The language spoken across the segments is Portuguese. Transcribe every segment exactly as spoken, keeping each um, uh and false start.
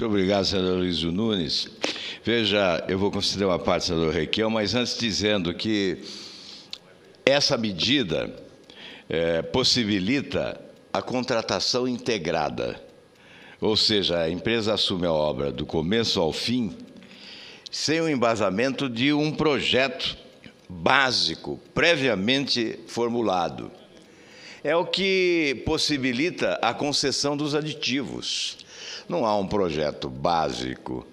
Muito obrigado, senador Luiz Nunes. Veja, eu vou considerar uma parte, senador Requião, mas antes dizendo que essa medida é, possibilita a contratação integrada, ou seja, a empresa assume a obra do começo ao fim, sem o embasamento de um projeto básico, previamente formulado. É o que possibilita a concessão dos aditivos. Não há um projeto básico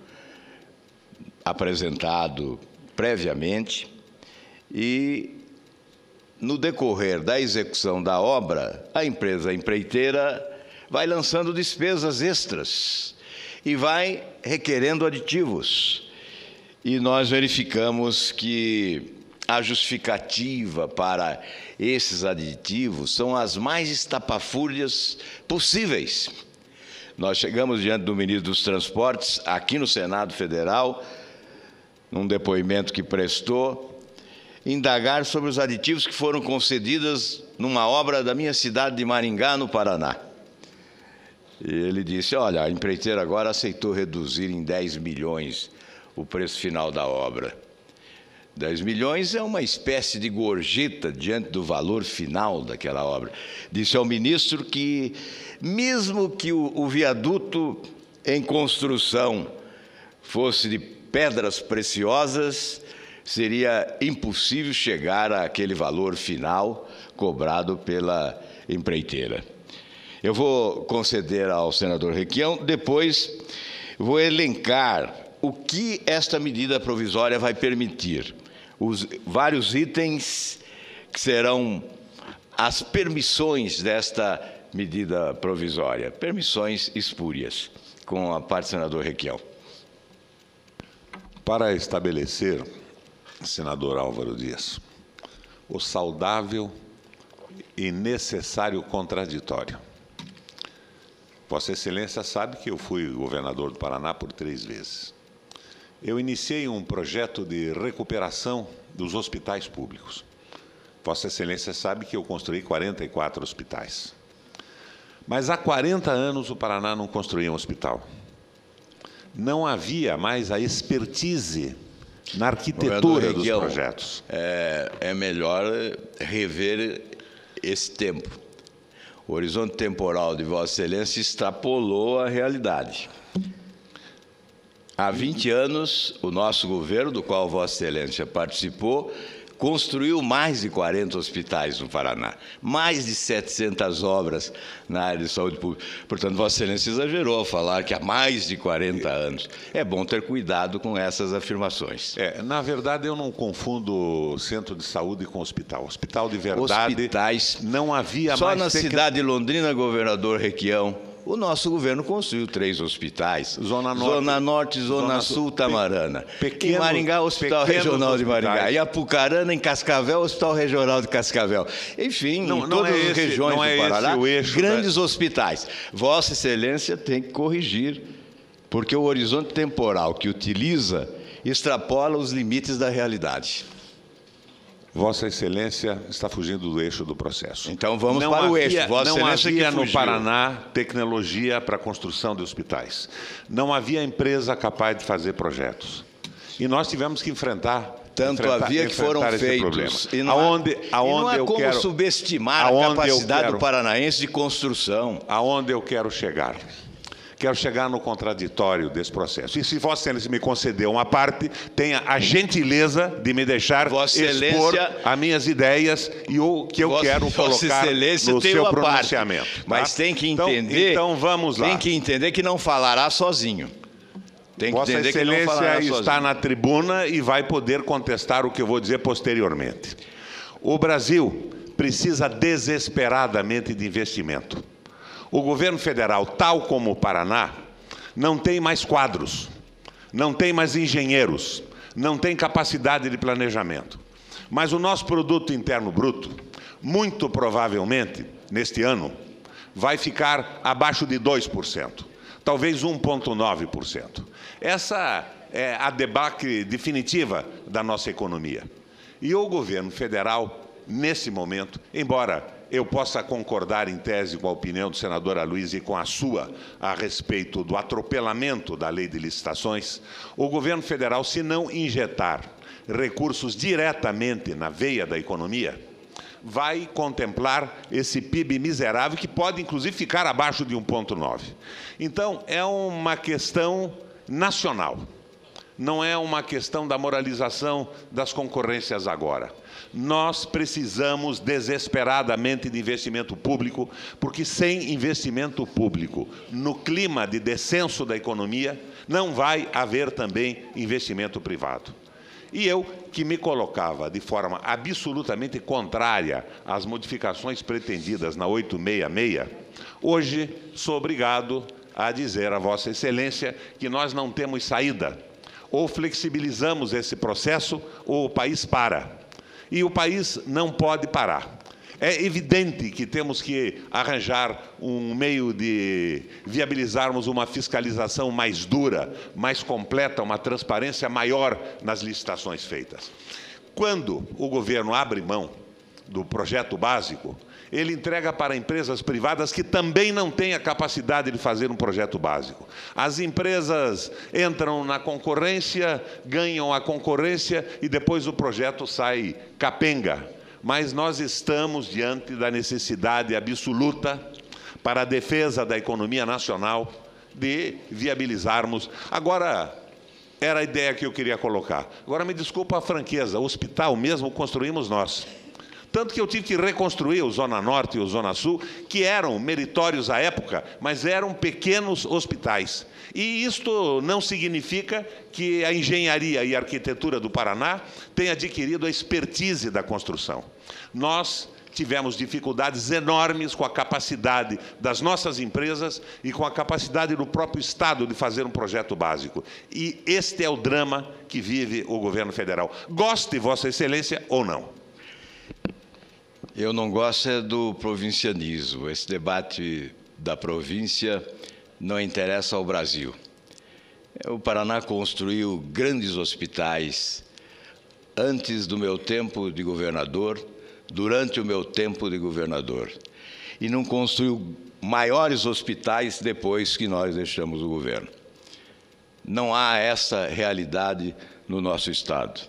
apresentado previamente e, no decorrer da execução da obra, a empresa empreiteira vai lançando despesas extras e vai requerendo aditivos. E nós verificamos que a justificativa para esses aditivos são as mais estapafúrdias possíveis. Nós chegamos diante do ministro dos Transportes, aqui no Senado Federal, num depoimento que prestou, indagar sobre os aditivos que foram concedidos numa obra da minha cidade de Maringá, no Paraná. E ele disse, olha, a empreiteira agora aceitou reduzir em dez milhões o preço final da obra. dez milhões é uma espécie de gorjeta diante do valor final daquela obra. Disse ao ministro que, mesmo que o, o viaduto em construção fosse de pedras preciosas, seria impossível chegar àquele valor final cobrado pela empreiteira. Eu vou conceder ao senador Requião, depois vou elencar o que esta medida provisória vai permitir. Os vários itens que serão as permissões desta medida provisória, permissões espúrias, com a parte do senador Requião. Para estabelecer, senador Álvaro Dias, o saudável e necessário contraditório. Vossa Excelência sabe que eu fui governador do Paraná por três vezes. Eu iniciei um projeto de recuperação dos hospitais públicos. Vossa Excelência sabe que eu construí quarenta e quatro hospitais. Mas há quarenta anos o Paraná não construía um hospital. Não havia mais a expertise na arquitetura dos projetos. É, é melhor rever esse tempo. O horizonte temporal de Vossa Excelência extrapolou a realidade. Há vinte anos, o nosso governo, do qual Vossa Excelência participou, construiu mais de quarenta hospitais no Paraná, mais de setecentas obras na área de saúde pública. Portanto, Vossa Excelência exagerou ao falar que há mais de quarenta anos. É bom ter cuidado com essas afirmações. É, na verdade, eu não confundo centro de saúde com hospital. Hospital de verdade, hospitais, não havia só mais... Só na tec... cidade de Londrina, governador Requião, o nosso governo construiu três hospitais. Zona Norte, Zona Norte, Zona, Zona Sul, Tamarana. Pequeno, em Maringá, Hospital Regional de Maringá. Em Apucarana, em Cascavel, Hospital Regional de Cascavel. Enfim, não, em não todas é as esse, regiões não é do Paraná, esse o eixo, grandes né? hospitais. Vossa Excelência tem que corrigir, porque o horizonte temporal que utiliza extrapola os limites da realidade. Vossa Excelência está fugindo do eixo do processo. Então vamos não para havia, o eixo. Vossa não Excelência havia que no fugiu. Paraná tecnologia para a construção de hospitais. Não havia empresa capaz de fazer projetos. E nós tivemos que enfrentar. Tanto enfrentar, havia que foram feitos. E não, aonde, há, aonde e não há eu como quero, subestimar a capacidade quero, do paranaense de construção. Aonde eu quero chegar? Quero chegar no contraditório desse processo. E se Vossa Excelência me conceder uma parte, tenha a gentileza de me deixar Vossa expor Excelência, as minhas ideias e o que eu Vossa, quero colocar Excelência no tem seu uma pronunciamento. Parte, tá? Mas tem que entender. Então, então vamos lá. Tem que entender que não falará sozinho. Tem que Vossa entender Excelência que não falará está sozinho. na tribuna e vai poder contestar o que eu vou dizer posteriormente. O Brasil precisa desesperadamente de investimento. O governo federal, tal como o Paraná, não tem mais quadros, não tem mais engenheiros, não tem capacidade de planejamento. Mas o nosso produto interno bruto, muito provavelmente, neste ano, vai ficar abaixo de dois por cento, talvez um vírgula nove por cento. Essa é a debacle definitiva da nossa economia. E o governo federal, nesse momento, embora eu possa concordar em tese com a opinião do senador Aloysio e com a sua a respeito do atropelamento da lei de licitações, o governo federal, se não injetar recursos diretamente na veia da economia, vai contemplar esse P I B miserável, que pode, inclusive, ficar abaixo de um vírgula nove. Então, é uma questão nacional. Não é uma questão da moralização das concorrências agora. Nós precisamos desesperadamente de investimento público, porque sem investimento público, no clima de descenso da economia, não vai haver também investimento privado. E eu, que me colocava de forma absolutamente contrária às modificações pretendidas na oitocentos e sessenta e seis, hoje sou obrigado a dizer a Vossa Excelência que nós não temos saída. Ou flexibilizamos esse processo, ou o país para. E o país não pode parar. É evidente que temos que arranjar um meio de viabilizarmos uma fiscalização mais dura, mais completa, uma transparência maior nas licitações feitas. Quando o governo abre mão do projeto básico, ele entrega para empresas privadas que também não têm a capacidade de fazer um projeto básico. As empresas entram na concorrência, ganham a concorrência e depois o projeto sai capenga. Mas nós estamos diante da necessidade absoluta para a defesa da economia nacional de viabilizarmos. Agora, era a ideia que eu queria colocar. Agora, me desculpa a franqueza, o hospital mesmo construímos nós. Tanto que eu tive que reconstruir o Zona Norte e o Zona Sul, que eram meritórios à época, mas eram pequenos hospitais. E isto não significa que a engenharia e a arquitetura do Paraná tenha adquirido a expertise da construção. Nós tivemos dificuldades enormes com a capacidade das nossas empresas e com a capacidade do próprio Estado de fazer um projeto básico. E este é o drama que vive o governo federal. Goste, Vossa Excelência, ou não. Eu não gosto é do provincianismo. Esse debate da província não interessa ao Brasil. O Paraná construiu grandes hospitais antes do meu tempo de governador, durante o meu tempo de governador. E não construiu maiores hospitais depois que nós deixamos o governo. Não há essa realidade no nosso Estado.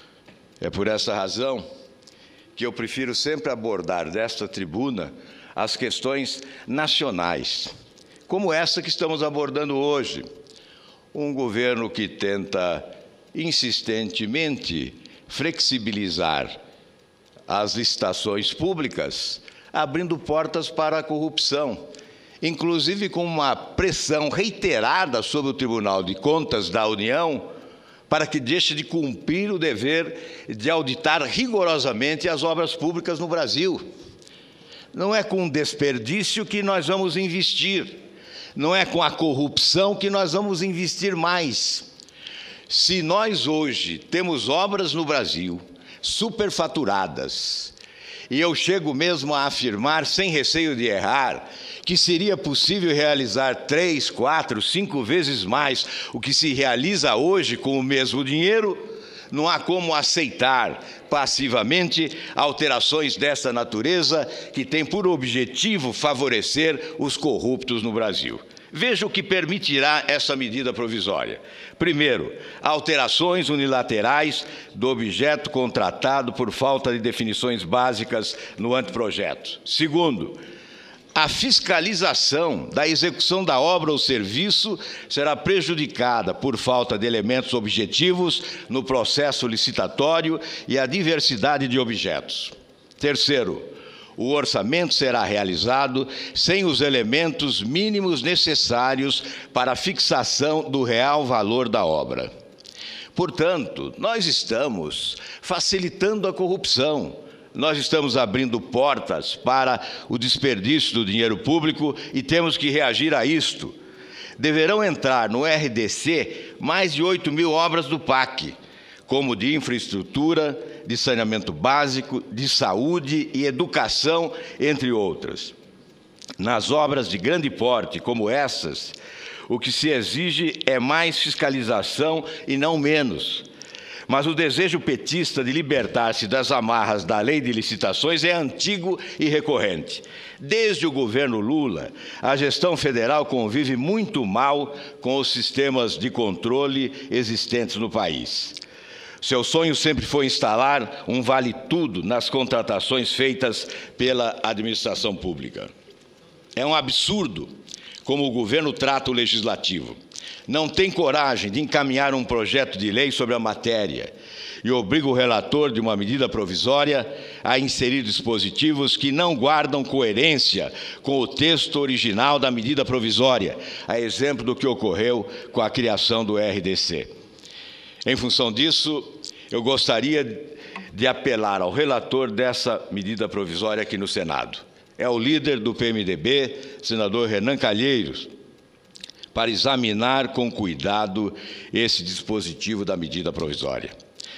É por essa razão que eu prefiro sempre abordar desta tribuna as questões nacionais, como essa que estamos abordando hoje. Um governo que tenta insistentemente flexibilizar as licitações públicas, abrindo portas para a corrupção, inclusive com uma pressão reiterada sobre o Tribunal de Contas da União, para que deixe de cumprir o dever de auditar rigorosamente as obras públicas no Brasil. Não é com desperdício que nós vamos investir, não é com a corrupção que nós vamos investir mais. Se nós hoje temos obras no Brasil superfaturadas, e eu chego mesmo a afirmar, sem receio de errar, que seria possível realizar três, quatro, cinco vezes mais o que se realiza hoje com o mesmo dinheiro, não há como aceitar passivamente alterações dessa natureza que têm por objetivo favorecer os corruptos no Brasil. Veja o que permitirá essa medida provisória. Primeiro, alterações unilaterais do objeto contratado por falta de definições básicas no anteprojeto. Segundo, a fiscalização da execução da obra ou serviço será prejudicada por falta de elementos objetivos no processo licitatório e a diversidade de objetos. Terceiro, o orçamento será realizado sem os elementos mínimos necessários para a fixação do real valor da obra. Portanto, nós estamos facilitando a corrupção. Nós estamos abrindo portas para o desperdício do dinheiro público e temos que reagir a isto. Deverão entrar no R D C mais de oito mil obras do P A C, como de infraestrutura, de saneamento básico, de saúde e educação, entre outras. Nas obras de grande porte, como essas, o que se exige é mais fiscalização e não menos. Mas o desejo petista de libertar-se das amarras da lei de licitações é antigo e recorrente. Desde o governo Lula, a gestão federal convive muito mal com os sistemas de controle existentes no país. Seu sonho sempre foi instalar um vale-tudo nas contratações feitas pela administração pública. É um absurdo como o governo trata o legislativo. Não tem coragem de encaminhar um projeto de lei sobre a matéria e obriga o relator de uma medida provisória a inserir dispositivos que não guardam coerência com o texto original da medida provisória, a exemplo do que ocorreu com a criação do R D C. Em função disso, eu gostaria de apelar ao relator dessa medida provisória aqui no Senado. É o líder do P M D B, senador Renan Calheiros, para examinar com cuidado esse dispositivo da medida provisória.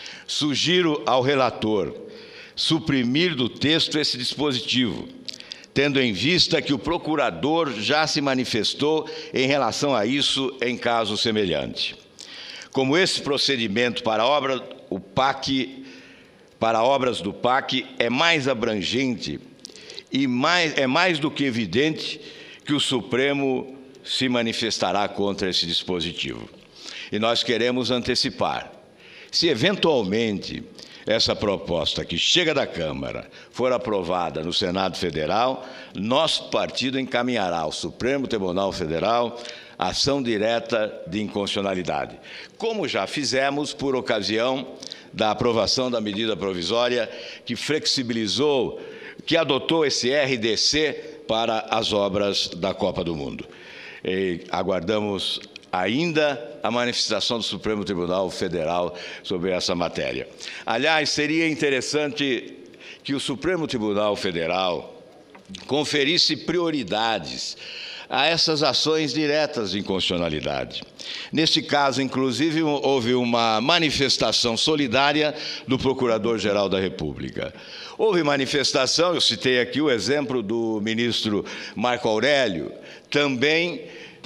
Sugiro ao relator suprimir do texto esse dispositivo, tendo em vista que o procurador já se manifestou em relação a isso em caso semelhante. Como esse procedimento para, obra, o P A C, para obras do P A C é mais abrangente e mais, é mais do que evidente que o Supremo se manifestará contra esse dispositivo. E nós queremos antecipar. Se eventualmente essa proposta que chega da Câmara for aprovada no Senado Federal, nosso partido encaminhará ao Supremo Tribunal Federal ação direta de inconstitucionalidade, como já fizemos por ocasião da aprovação da medida provisória que flexibilizou, que adotou esse R D C para as obras da Copa do Mundo. E aguardamos ainda a manifestação do Supremo Tribunal Federal sobre essa matéria. Aliás, seria interessante que o Supremo Tribunal Federal conferisse prioridades a essas ações diretas de inconstitucionalidade. Neste caso, inclusive, houve uma manifestação solidária do Procurador-Geral da República. Houve manifestação, eu citei aqui o exemplo do ministro Marco Aurélio, também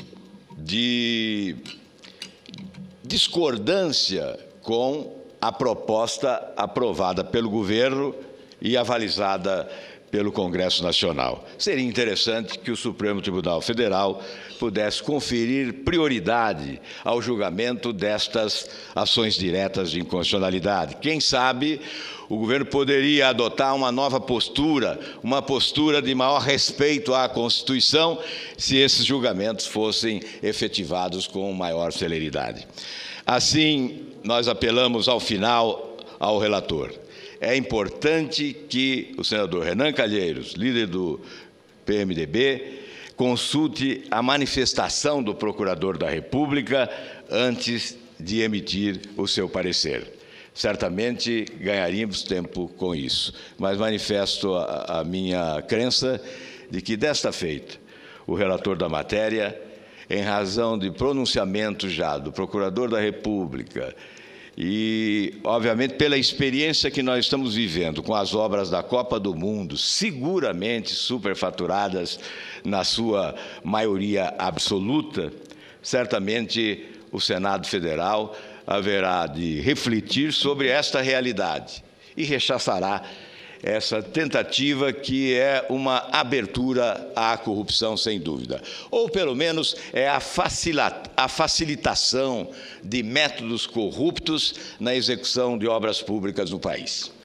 de discordância com a proposta aprovada pelo governo e avalizada pelo Congresso Nacional. Seria interessante que o Supremo Tribunal Federal pudesse conferir prioridade ao julgamento destas ações diretas de inconstitucionalidade. Quem sabe o governo poderia adotar uma nova postura, uma postura de maior respeito à Constituição, se esses julgamentos fossem efetivados com maior celeridade. Assim, nós apelamos ao final ao relator. É importante que o senador Renan Calheiros, líder do P M D B, consulte a manifestação do Procurador da República antes de emitir o seu parecer. Certamente ganharíamos tempo com isso, mas manifesto a, a minha crença de que, desta feita, o relator da matéria, em razão de pronunciamento já do Procurador da República e, obviamente, pela experiência que nós estamos vivendo com as obras da Copa do Mundo, seguramente superfaturadas na sua maioria absoluta, certamente o Senado Federal haverá de refletir sobre esta realidade e rechaçará essa tentativa que é uma abertura à corrupção, sem dúvida. Ou, pelo menos, é a facilitação de métodos corruptos na execução de obras públicas no país.